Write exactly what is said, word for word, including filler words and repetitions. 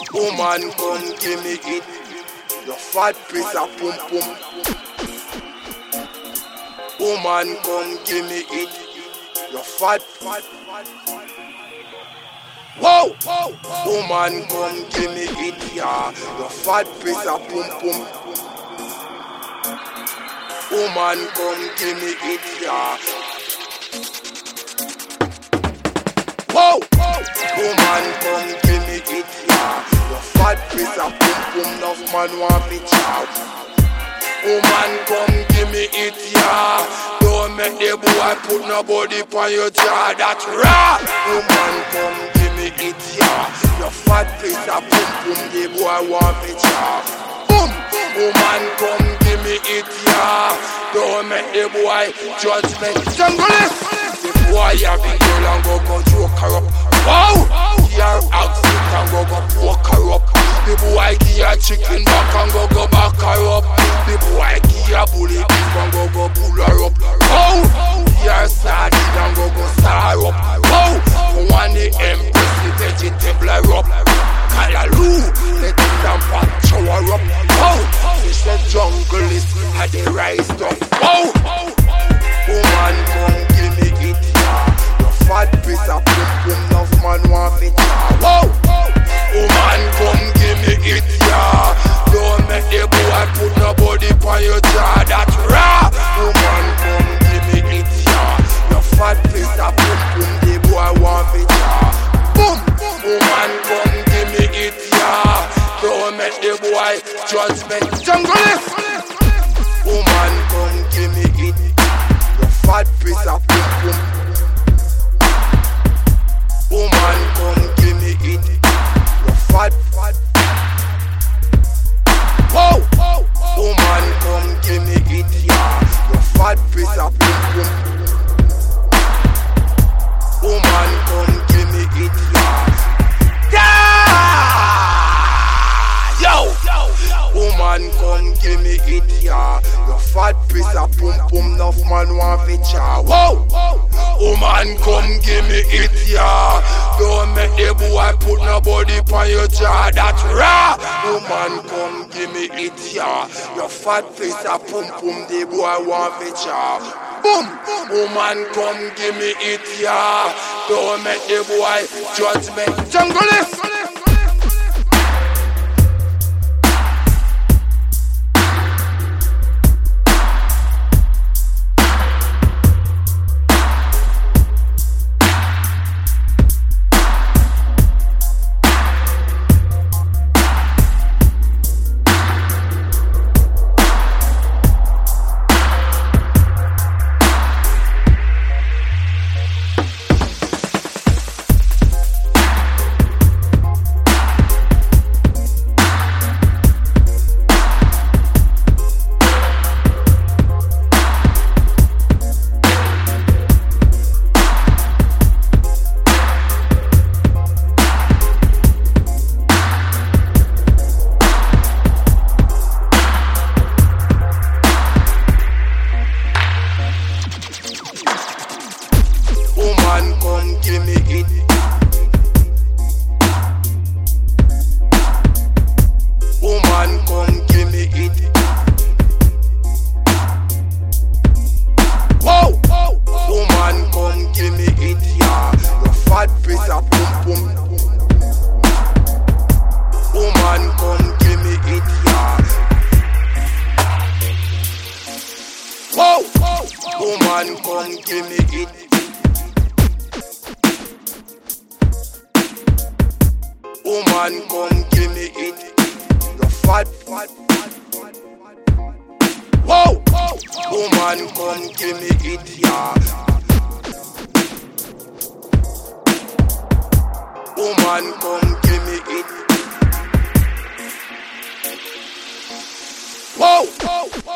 Woman, come give me it. Your fat piece of pum pum. Woman, come give me it. Your fat, fat, fat, fat. Whoa! Woman, come give me it, yeah. Your fat piece of pum pum. Woman, come give me it, yeah. Whoa! Woman, come give me it, yeah. Your fat piece of pum pum. Enough man want me chow. Woman, come give me it, yeah. Don't make the boy put nobody on your jaw. That's right. Woman, come give me it, yeah. Your fat piece of pum pum. The boy want me chow. Boom. Woman, come give me it, yeah. Don't make the boy judge me. Jungle. The boy have a girl and go go choke her up. Wow! Give her outfit and go go poke her up. The boy give her chicken back and go go back her up. The boy give her bullet beef and go go pull her up. Wow! Give her sardine and go go star her up. Wow! One the empress the vegetable her up. Callaloo, let it down pot show her up. Wow! She said jungle is had the rise up. Wow! Woman, come give me it, yeah. Your fat piece of pum pum, enough man want me chow. Wow! Woman, come give me it, yeah. Don't make the boy put nobody on your jaw. That's raw. Woman, come give me it, yeah. Your fat piece of pum pum, the boy want me chow. Boom! Woman, come give me it, yeah. Don't make the boy judge me. Jungle! Woman, come give me it. Fat piece of pum pum. Woman, come give me it. Your fat, fat. Whoa! Woman, come give me it, yeah. Your fat piece of pum pum. Woman, come give me it, yeah. Yeah! Yo! Woman, come give me it, yeah. Your fat piece of pum pum, enough man want fi chow. Whoa! Woman, come give me it, yeah. Don't make the boy put nobody on your jaw. That's raw. Woman, come give me it, yeah. Your fat piece of pum pum, the boy want fi chow. Boom! Woman, come give me it, yeah. Don't make the boy judge me. Jungle. Woman, come give me it. Woman, come give me it. Whoa! Woman, come give me it, yeah. Your fat piece of pum pum. Woman, come give me it, yeah. Whoa! Woman, come give me it. Woman, come give me it. Your fat, fat, fat, fat, fat. Whoa! Woman, come give me it, yeah. Woman, come give me it. Whoa!